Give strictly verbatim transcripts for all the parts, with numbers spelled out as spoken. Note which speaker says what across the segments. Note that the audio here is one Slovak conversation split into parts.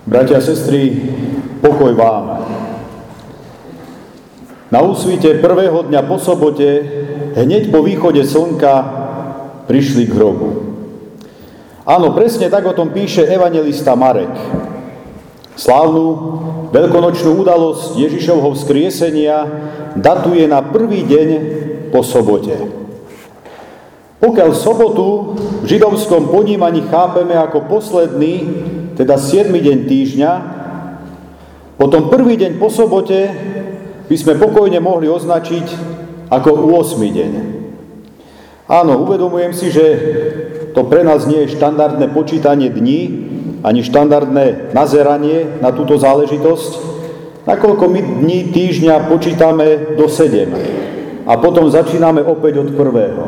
Speaker 1: Bratia a sestry, pokoj vám. Na úsvite prvého dňa po sobote, hneď po východe slnka, prišli k hrobu. Áno, presne tak o tom píše evanjelista Marek. Slávnu veľkonočnú udalosť Ježišovho vzkriesenia datuje na prvý deň po sobote. Pokiaľ sobotu v židovskom ponímaní chápeme ako posledný, teda siedmy deň týždňa, potom prvý deň po sobote by sme pokojne mohli označiť ako ôsmy deň. Áno, uvedomujem si, že to pre nás nie je štandardné počítanie dní, ani štandardné nazeranie na túto záležitosť, nakoľko my dní týždňa počítame do sedem a potom začíname opäť od prvého.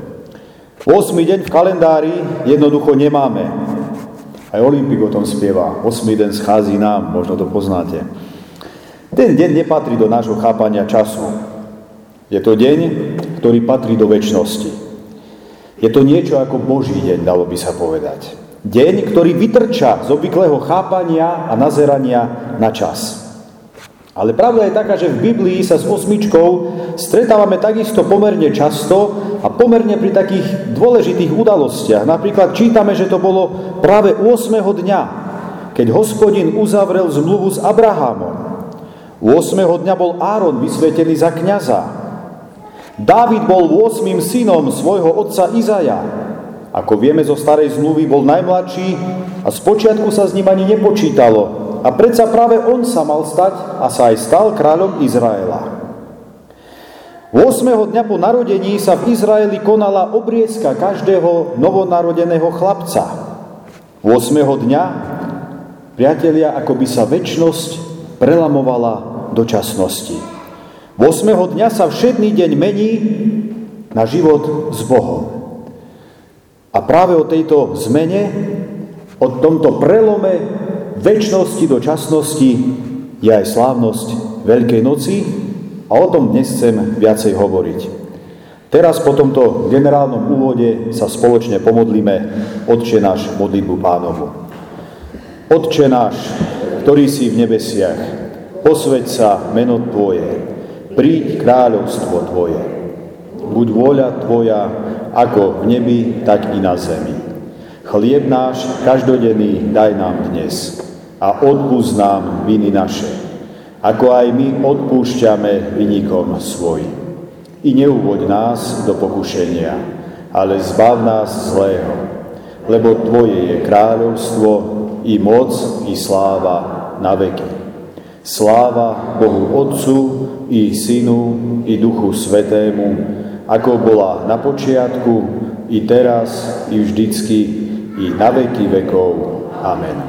Speaker 1: ôsmy deň v kalendári jednoducho nemáme. Aj Olympik o tom spieva. ôsmy deň schází nám, možno to poznáte. Ten deň nepatrí do nášho chápania času. Je to deň, ktorý patrí do večnosti. Je to niečo ako Boží deň, dalo by sa povedať. Deň, ktorý vytrča z obvyklého chápania a nazerania na čas. Ale pravda je taká, že v Biblii sa s osmičkou stretávame takisto pomerne často a pomerne pri takých dôležitých udalostiach. Napríklad čítame, že to bolo práve ôsmeho dňa, keď Hospodin uzavrel zmluvu s Abrahamom. ôsmeho dňa bol Áron vysvetený za kňaza. Dávid bol ôsmym synom svojho otca Izaja. Ako vieme zo starej zmluvy, bol najmladší a spočiatku sa s ním ani nepočítalo. A predsa práve on sa mal stať a sa aj stal kráľom Izraela. ôsmeho dňa po narodení sa v Izraeli konala obriezka každého novonarodeného chlapca. ôsmeho dňa, priatelia, ako by sa večnosť prelamovala do časnosti. ôsmeho dňa sa všedný deň mení na život s Bohom. A práve o tejto zmene, o tomto prelome večnosti do časnosti je aj slávnosť Veľkej noci a o tom dnes chcem viacej hovoriť. Teraz po tomto generálnom úvode sa spoločne pomodlíme Otče náš, modlitbu Pánovu. Otče náš, ktorý si v nebesiach, posväť sa meno Tvoje, príď kráľovstvo Tvoje. Buď vôľa Tvoja ako v nebi, tak i na zemi. Chlieb náš každodenný daj nám dnes a odpusť nám viny naše, ako aj my odpúšťame vinníkom svojim. I neuvoď nás do pokušenia, ale zbav nás zlého, lebo Tvoje je kráľovstvo, i moc, i sláva na veky. Sláva Bohu Otcu, i Synu, i Duchu Svätému, ako bola na počiatku, i teraz, i vždycky, i na veky vekov. Amen.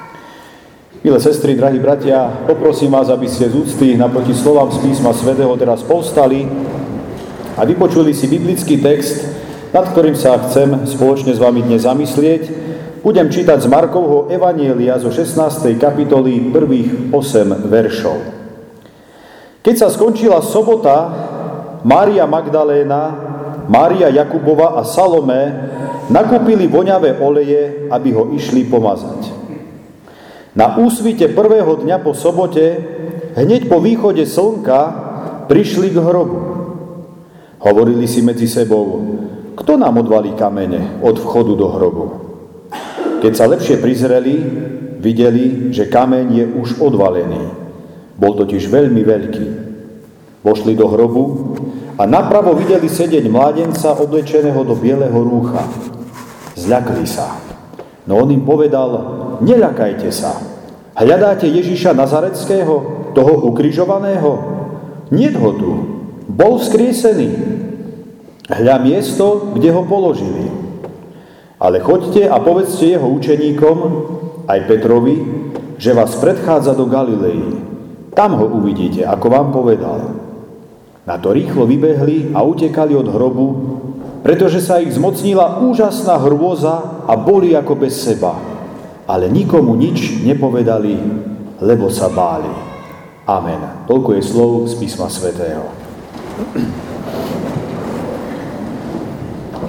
Speaker 1: Milé sestry, drahí bratia, poprosím vás, aby ste z úcty naproti slovám z písma svätého teraz povstali a vypočuli si biblický text, nad ktorým sa chcem spoločne s vami dnes zamyslieť. Budem čítať z Markovho evanjelia zo šestnástej kapitoly prvých osem veršov. Keď sa skončila sobota, Mária Magdaléna, Mária Jakubova a Salomé nakúpili voňavé oleje, aby ho išli pomazať. Na úsvite prvého dňa po sobote, hneď po východe slnka, prišli k hrobu. Hovorili si medzi sebou, kto nám odvalí kamene od vchodu do hrobu. Keď sa lepšie prizreli, videli, že kameň je už odvalený. Bol totiž veľmi veľký. Vošli do hrobu a napravo videli sedieť mládenca oblečeného do bieleho rúcha. Zľakli sa. No on im povedal, neľakajte sa. Hľadáte Ježiša Nazaretského, toho ukrižovaného? Niet ho tu. Bol vzkriesený. Hľa miesto, kde ho položili. Ale choďte a povedzte jeho učeníkom, aj Petrovi, že vás predchádza do Galilei. Tam ho uvidíte, ako vám povedal. Na to rýchlo vybehli a utekali od hrobu, pretože sa ich zmocnila úžasná hrôza a boli ako bez seba. Ale nikomu nič nepovedali, lebo sa báli. Amen. Toľko je slov z písma svätého.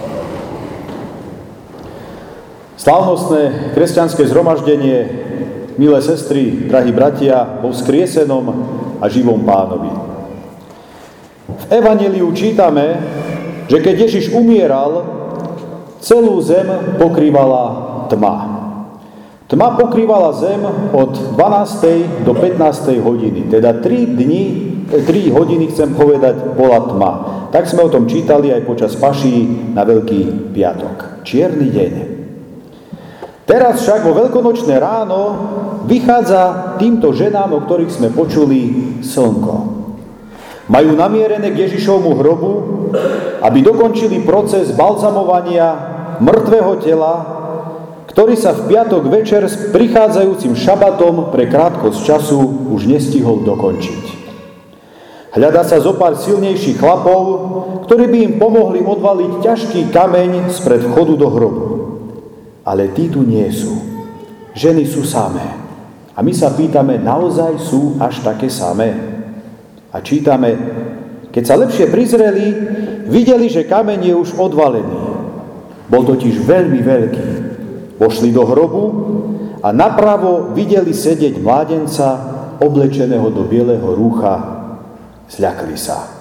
Speaker 1: Slávnostné kresťanské zhromaždenie milé sestry, drahí bratia, vo vzkriesenom a živom Pánovi. V Evanjeliu čítame, že keď Ježiš umieral, celú zem pokrývala tma. Tma pokrývala zem od dvanástej do pätnástej hodiny, teda tri dni, tri hodiny, chcem povedať, bola tma. Tak sme o tom čítali aj počas paší na Veľký piatok. Čierny deň. Teraz však vo veľkonočné ráno vychádza týmto ženám, o ktorých sme počuli, slnko. Majú namierené k Ježišovmu hrobu, aby dokončili proces balzamovania mŕtvého tela, ktorý sa v piatok večer s prichádzajúcim šabatom pre krátkosť času už nestihol dokončiť. Hľadá sa zopár silnejších chlapov, ktorí by im pomohli odvaliť ťažký kameň spred vchodu do hrobu. Ale tí tu nie sú. Ženy sú samé. A my sa pýtame, naozaj sú až také samé? A čítame, keď sa lepšie prizreli, videli, že kameň je už odvalený. Bol totiž veľmi veľký. Vošli do hrobu a napravo videli sedieť mládenca, oblečeného do bieleho rúcha. Zľakli sa.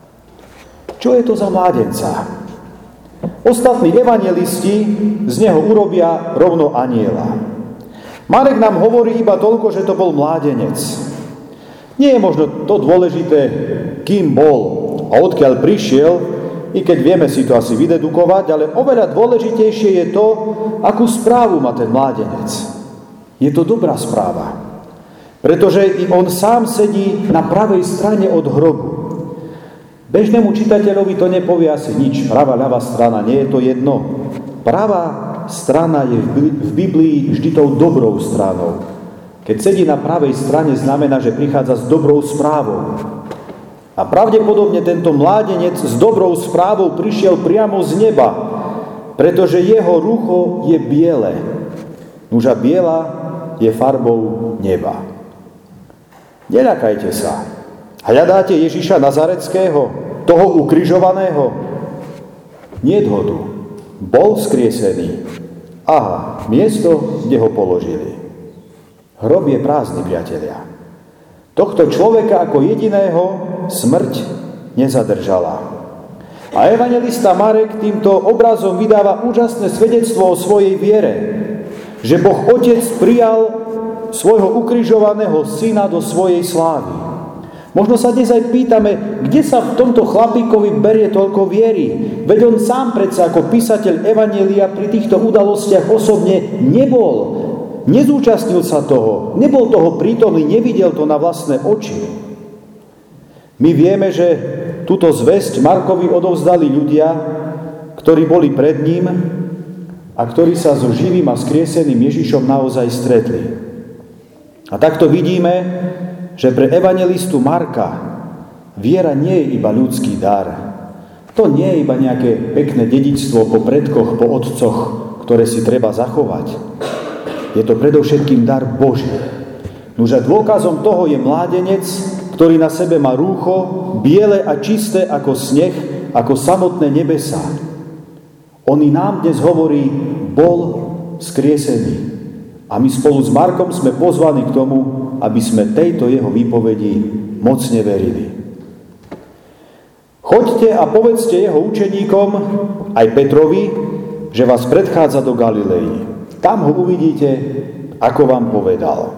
Speaker 1: Čo je to za mládenca? Ostatní evanjelisti z neho urobia rovno anjela. Marek nám hovorí iba toľko, že to bol mládenec. Nie je možno to dôležité, kým bol a odkiaľ prišiel, i keď vieme si to asi vydedukovať, ale oveľa dôležitejšie je to, akú správu má ten mládenec. Je to dobrá správa. Pretože i on sám sedí na pravej strane od hrobu. Bežnému čitateľovi to nepovie asi nič. Pravá, ľavá strana, nie je to jedno. Pravá strana je v Biblii vždy tou dobrou stranou. Keď sedí na pravej strane, znamená, že prichádza s dobrou správou. A pravdepodobne tento mládenec s dobrou správou prišiel priamo z neba, pretože jeho rucho je biele. Nuža biela je farbou neba. Neľakajte sa. Hľadáte Ježiša Nazareckého, toho ukrižovaného? Nie ho tu. Bol vzkriesený. Aha, miesto, kde ho položili. Hrob je prázdny, priatelia. Tohto človeka ako jediného smrť nezadržala. A evanjelista Marek týmto obrazom vydáva úžasné svedectvo o svojej viere, že Boh Otec prijal svojho ukrižovaného syna do svojej slávy. Možno sa dnes aj pýtame, kde sa v tomto chlapíkovi berie toľko viery. Veď on sám predsa ako písateľ evanjelia pri týchto udalostiach osobne nebol. Nezúčastnil sa toho, nebol toho prítomný, nevidel to na vlastné oči. My vieme, že túto zvesť Markovi odovzdali ľudia, ktorí boli pred ním a ktorí sa so živým a skrieseným Ježišom naozaj stretli. A takto vidíme, že pre evanjelistu Marka viera nie je iba ľudský dar. To nie je iba nejaké pekné dedičstvo po predkoch, po otcoch, ktoré si treba zachovať. Je to predovšetkým dar Boží. Nože dôkazom toho je mládenec, ktorý na sebe má rúcho, biele a čisté ako sneh, ako samotné nebesá. On i nám dnes hovorí, bol skriesený. A my spolu s Markom sme pozvaní k tomu, aby sme tejto jeho výpovedi mocne verili. Choďte a povedzte jeho učeníkom, aj Petrovi, že vás predchádza do Galilei. Tam ho uvidíte, ako vám povedal.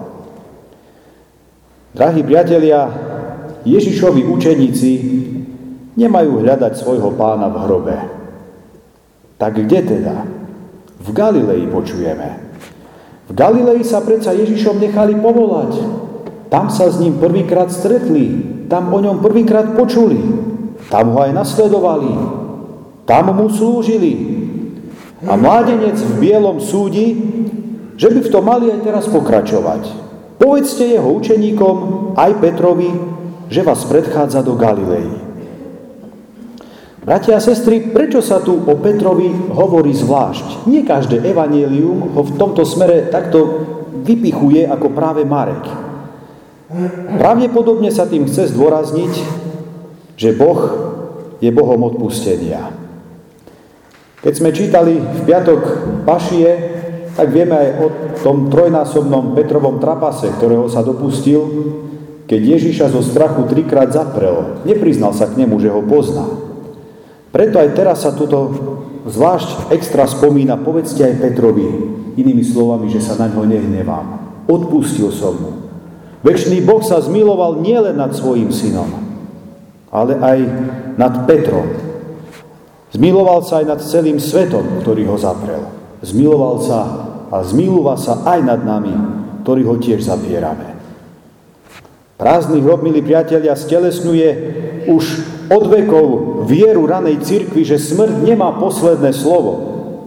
Speaker 1: Drahí priatelia, Ježišovi učeníci nemajú hľadať svojho pána v hrobe. Tak kde teda? V Galilei počujeme. V Galilei sa predsa Ježišom nechali povolať. Tam sa s ním prvýkrát stretli. Tam o ňom prvýkrát počuli. Tam ho aj nasledovali. Tam mu slúžili. A mládenec v bielom súdi, že by v tom mali aj teraz pokračovať. Povedzte jeho učeníkom, aj Petrovi, že vás predchádza do Galilei. Bratia a sestry, prečo sa tu o Petrovi hovorí zvlášť? Nie každé evanjelium ho v tomto smere takto vypichuje ako práve Marek. Pravdepodobne sa tým chce zdôrazniť, že Boh je Bohom odpustenia. Keď sme čítali v piatok Pašie, tak vieme aj o tom trojnásobnom Petrovom trapase, ktorého sa dopustil, keď Ježiša zo strachu trikrát zaprel. Nepriznal sa k nemu, že ho pozná. Preto aj teraz sa tuto zvlášť extra spomína, povedzte aj Petrovi, inými slovami, že sa na ňo nehnevám. Odpustil som mu. Večný Boh sa zmiloval nielen nad svojím synom, ale aj nad Petrom. Zmiloval sa aj nad celým svetom, ktorý ho zaprel. Zmiloval sa a zmilúva sa aj nad nami, ktorí ho tiež zapierame. Prázdny hrob, milí priatelia, stelesňuje už od vekov vieru ranej cirkvi, že smrť nemá posledné slovo.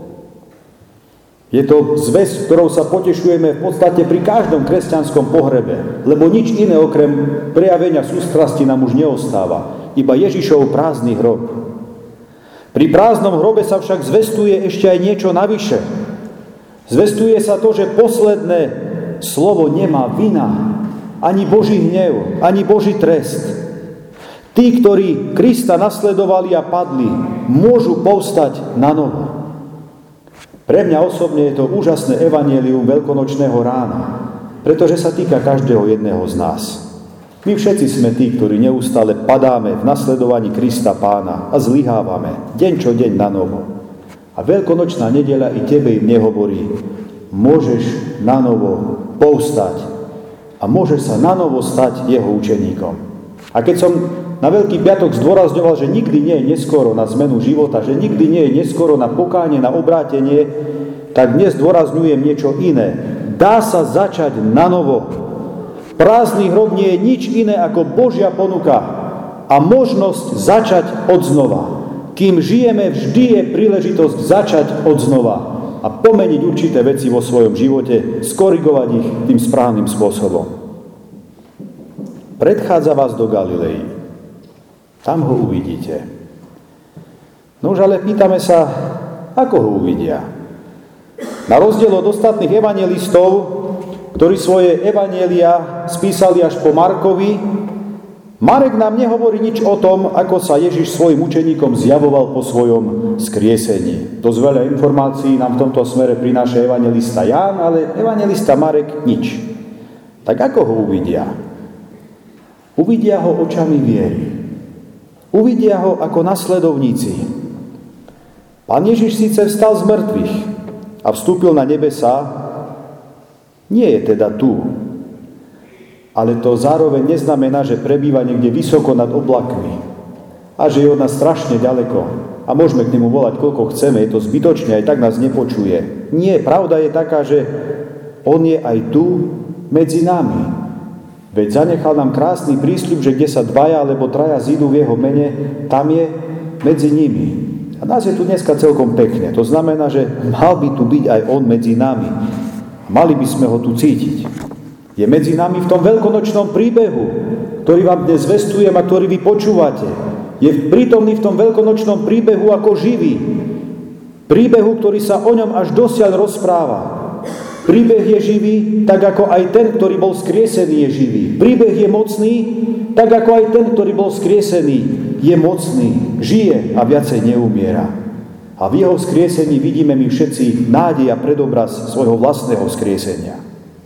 Speaker 1: Je to zvesť, ktorou sa potešujeme v podstate pri každom kresťanskom pohrebe, lebo nič iné okrem prejavenia sústrasti nám už neostáva, iba Ježišov prázdny hrob. Pri prázdnom hrobe sa však zvestuje ešte aj niečo navyše. Zvestuje sa to, že posledné slovo nemá vina, ani Boží hnev, ani Boží trest. Tí, ktorí Krista nasledovali a padli, môžu povstať na novo. Pre mňa osobne je to úžasné evanjelium veľkonočného rána, pretože sa týka každého jedného z nás. My všetci sme tí, ktorí neustále padáme v nasledovaní Krista Pána a zlyhávame deň čo deň na novo. A veľkonočná nedeľa i tebe im nehovorí, môžeš na novo povstať a môžeš sa na novo stať jeho učeníkom. A keď som na Veľký piatok zdôrazňoval, že nikdy nie je neskoro na zmenu života, že nikdy nie je neskoro na pokánie, na obrátenie, tak dnes zdôrazňujem niečo iné. Dá sa začať na novo. Prázdny hrob nie je nič iné ako Božia ponuka a možnosť začať odznova. Kým žijeme, vždy je príležitosť začať odznova a pomeniť určité veci vo svojom živote, skorigovať ich tým správnym spôsobom. Predchádza vás do Galilei. Tam ho uvidíte. No už ale pýtame sa, ako ho uvidia. Na rozdiel od ostatných evanjelistov, ktorí svoje evanjelia spísali až po Markovi, Marek nám nehovorí nič o tom, ako sa Ježiš svojim učeníkom zjavoval po svojom skriesení. Dosť veľa informácií nám v tomto smere prináša evanjelista Ján, ale evanjelista Marek nič. Tak ako ho uvidia? Uvidia ho očami viery. Uvidia ho ako nasledovníci. Pán Ježiš síce vstal z mŕtvych a vstúpil na nebesá, nie je teda tu, ale to zároveň neznamená, že prebýva niekde vysoko nad oblakmi a že je od nás strašne ďaleko a môžeme k nemu volať, koľko chceme, je to zbytočne, aj tak nás nepočuje. Nie, pravda je taká, že on je aj tu medzi nami. Veď zanechal nám krásny prísľub, že kde sa dvaja alebo traja zídu v jeho mene, tam je medzi nimi. A nás je tu dneska celkom pekne. To znamená, že mal by tu byť aj on medzi nami. Mali by sme ho tu cítiť. Je medzi nami v tom veľkonočnom príbehu, ktorý vám dnes zvestujem a ktorý vy počúvate. Je prítomný v tom veľkonočnom príbehu ako živý. Príbehu, ktorý sa o ňom až dosiaľ rozpráva. Príbeh je živý, tak ako aj ten, ktorý bol skriesený, je živý. Príbeh je mocný, tak ako aj ten, ktorý bol skriesený, je mocný, žije a viacej neumiera. A v jeho skriesení vidíme my všetci nádej a predobraz svojho vlastného skriesenia.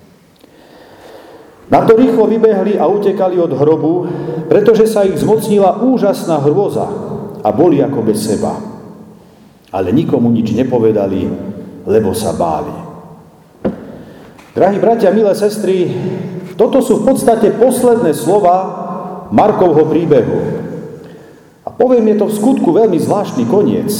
Speaker 1: Na to rýchlo vybehli a utekali od hrobu, pretože sa ich zmocnila úžasná hrôza a boli ako bez seba. Ale nikomu nič nepovedali, lebo sa báli. Drahí bratia, milé sestry, toto sú v podstate posledné slova Markovho príbehu. A poviem, je to v skutku veľmi zvláštny koniec.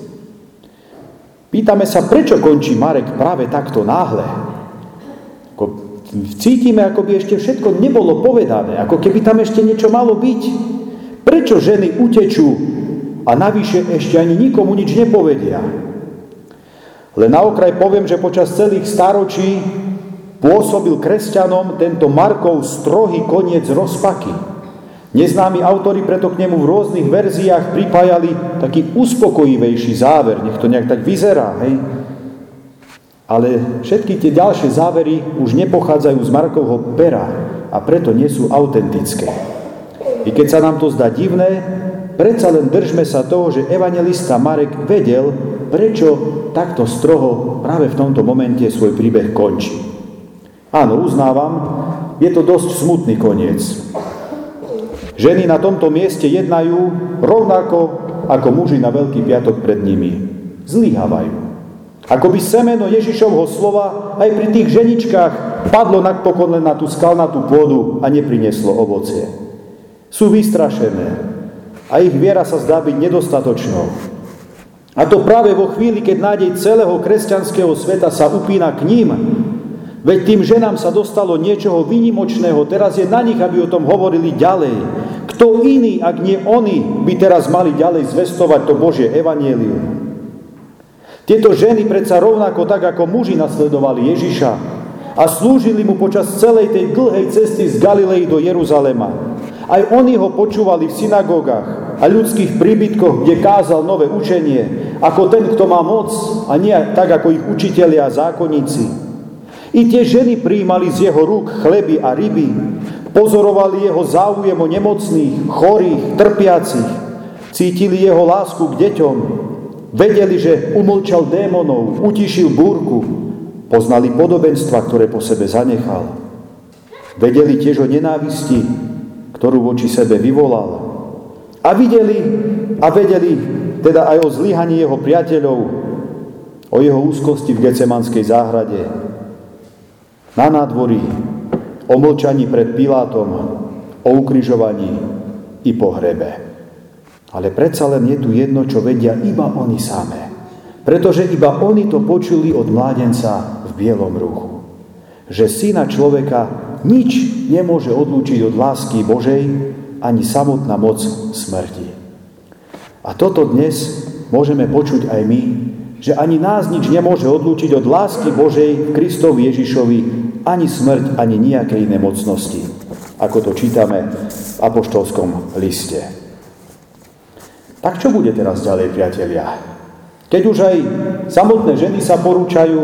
Speaker 1: Pýtame sa, prečo končí Marek práve takto náhle. Ako cítime, ako by ešte všetko nebolo povedané, ako keby tam ešte niečo malo byť. Prečo ženy utečú a navyše ešte ani nikomu nič nepovedia? Len na okraj poviem, že počas celých stáročí pôsobil kresťanom tento Markov strohý koniec rozpaky. Neznámi autori preto k nemu v rôznych verziách pripájali taký uspokojivejší záver. Nech to nejak tak vyzerá, hej? Ale všetky tie ďalšie závery už nepochádzajú z Markovho pera a preto nie sú autentické. I keď sa nám to zdá divné, predsa len držme sa toho, že evanjelista Marek vedel, prečo takto stroho práve v tomto momente svoj príbeh končí. Áno, uznávam, je to dosť smutný koniec. Ženy na tomto mieste jednajú rovnako ako muži na Veľký piatok pred nimi. Zlyhávajú. Ako by semeno Ježišovho slova aj pri tých ženičkách padlo napokon len na tú skalnatú pôdu a neprinieslo ovocie. Sú vystrašené a ich viera sa zdá byť nedostatočnou. A to práve vo chvíli, keď nádej celého kresťanského sveta sa upína k ním. Veď tým ženám sa dostalo niečoho výnimočného, teraz je na nich, aby o tom hovorili ďalej. Kto iný, ak nie oni, by teraz mali ďalej zvestovať to Božie evanjelium? Tieto ženy predsa rovnako tak, ako muži nasledovali Ježiša a slúžili mu počas celej tej dlhej cesty z Galilei do Jeruzalema. Aj oni ho počúvali v synagógach a ľudských príbytkoch, kde kázal nové učenie, ako ten, kto má moc, a nie tak, ako ich učitelia a zákonníci. I tie ženy prijímali z jeho rúk chleby a ryby, pozorovali jeho záujem o nemocných, chorých, trpiacich, cítili jeho lásku k deťom, vedeli, že umlčal démonov, utišil búrku, poznali podobenstva, ktoré po sebe zanechal. Vedeli tiež o nenávisti, ktorú voči sebe vyvolal. A videli a vedeli teda aj o zlyhaní jeho priateľov, o jeho úzkosti v Getsemanskej záhrade, na nádvorí, o mlčaní pred Pilátom, o ukrižovaní i pohrebe. Ale predsa len je tu jedno, čo vedia iba oni samé. Pretože iba oni to počuli od mládenca v bielom rúchu. Že syna človeka nič nemôže odlúčiť od lásky Božej, ani samotná moc smrti. A toto dnes môžeme počuť aj my, že ani nás nič nemôže odlúčiť od lásky Božej v Kristovi Ježišovi, ani smrť, ani nejaké iné mocnosti, ako to čítame v apoštolskom liste. Tak čo bude teraz ďalej, priatelia? Keď už aj samotné ženy sa porúčajú,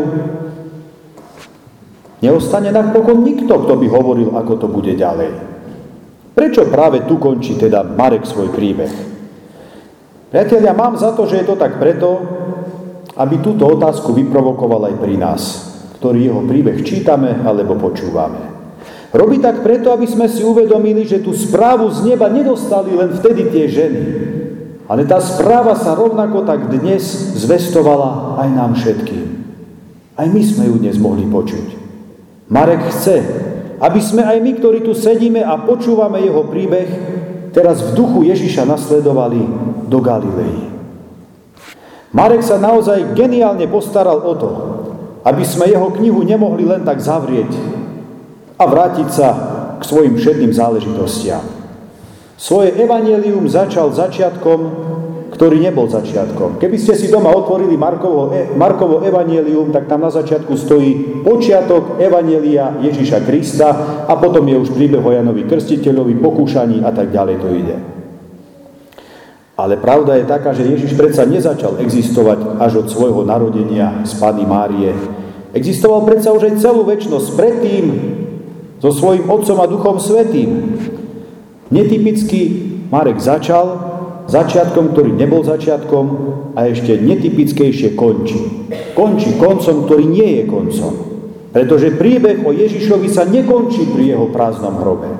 Speaker 1: neostane napokon nikto, kto by hovoril, ako to bude ďalej. Prečo práve tu končí teda Marek svoj príbeh? Priatelia, mám za to, že je to tak preto, aby túto otázku vyprovokoval aj pri nás, ktorý jeho príbeh čítame alebo počúvame. Robí tak preto, aby sme si uvedomili, že tú správu z neba nedostali len vtedy tie ženy, ale tá správa sa rovnako tak dnes zvestovala aj nám všetkým. Aj my sme ju dnes mohli počuť. Marek chce, aby sme aj my, ktorí tu sedíme a počúvame jeho príbeh, teraz v duchu Ježiša nasledovali do Galilei. Marek sa naozaj geniálne postaral o to, aby sme jeho knihu nemohli len tak zavrieť a vrátiť sa k svojim všedným záležitostiam. Svoje evanjelium začal začiatkom, ktorý nebol začiatkom. Keby ste si doma otvorili Markovo, Markovo evanjelium, tak tam na začiatku stojí počiatok evanjelia Ježiša Krista a potom je už príbeh o Janovi Krstiteľovi, pokúšaní a tak ďalej to ide. Ale pravda je taká, že Ježiš predsa nezačal existovať až od svojho narodenia z Panny Márie. Existoval predsa už aj celú večnosť predtým so svojím Otcom a Duchom Svätým. Netypicky Marek začal začiatkom, ktorý nebol začiatkom, a ešte netypickejšie končí. Končí koncom, ktorý nie je koncom. Pretože príbeh o Ježišovi sa nekončí pri jeho prázdnom hrobe.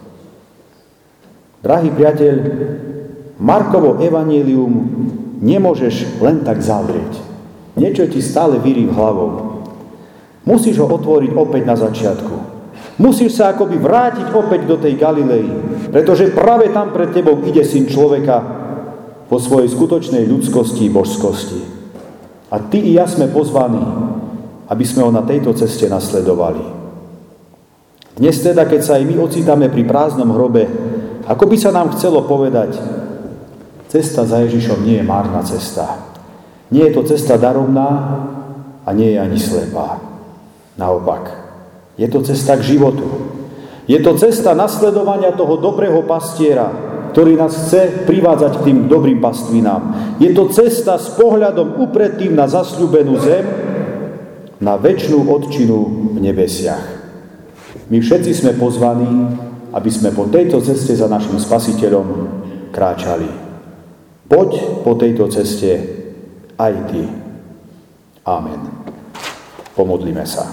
Speaker 1: Drahý priateľ, Markovo evanjelium nemôžeš len tak zavrieť. Niečo ti stále víri v hlavou. Musíš ho otvoriť opäť na začiatku. Musíš sa akoby vrátiť opäť do tej Galilei, pretože práve tam pred tebou ide Syn človeka po svojej skutočnej ľudskosti a božskosti. A ty i ja sme pozvaní, aby sme ho na tejto ceste nasledovali. Dnes teda, keď sa aj my ocitáme pri prázdnom hrobe, ako by sa nám chcelo povedať, cesta za Ježišom nie je márna cesta. Nie je to cesta daromná a nie je ani slepá. Naopak, je to cesta k životu. Je to cesta nasledovania toho dobrého pastiera, ktorý nás chce privádzať k tým dobrým pastvinám. Je to cesta s pohľadom upretým na zasľúbenú zem, na večnú odčinu v nebesiach. My všetci sme pozvaní, aby sme po tejto ceste za našim Spasiteľom kráčali. Poď po tejto ceste aj ty. Amen. Pomodlíme sa.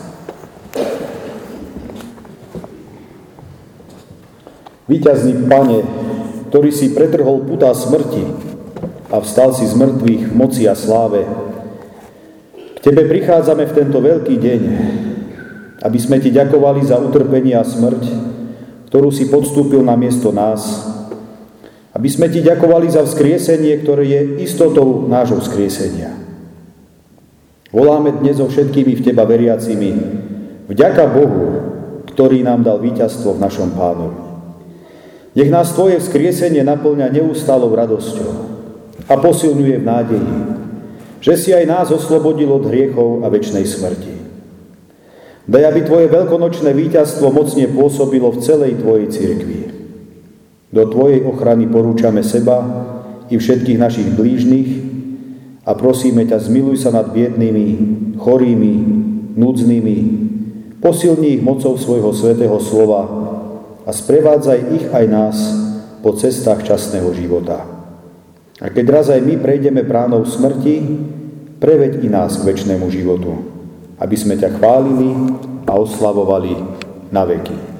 Speaker 1: Víťazný Pane, ktorý si pretrhol putá smrti a vstal si z mŕtvych v moci a sláve, k Tebe prichádzame v tento veľký deň, aby sme Ti ďakovali za utrpenie a smrť, ktorú si podstúpil na miesto nás, aby sme Ti ďakovali za vzkriesenie, ktoré je istotou nášho vzkriesenia. Voláme dnes so všetkými v Teba veriacimi, vďaka Bohu, ktorý nám dal víťazstvo v našom Pánovi. Nech nás Tvoje vzkriesenie naplňa neustálou radosťou a posilňuje v nádeji, že si aj nás oslobodil od hriechov a večnej smrti. Daj, aby Tvoje veľkonočné víťazstvo mocne pôsobilo v celej Tvojej cirkvi. Do Tvojej ochrany porúčame seba i všetkých našich blížnych a prosíme ťa, zmiluj sa nad biednými, chorými, núdznymi, posilni ich mocou svojho svätého slova a sprevádzaj ich aj nás po cestách časného života. A keď raz aj my prejdeme bránou smrti, preveď i nás k večnému životu, aby sme ťa chválili a oslavovali na veky.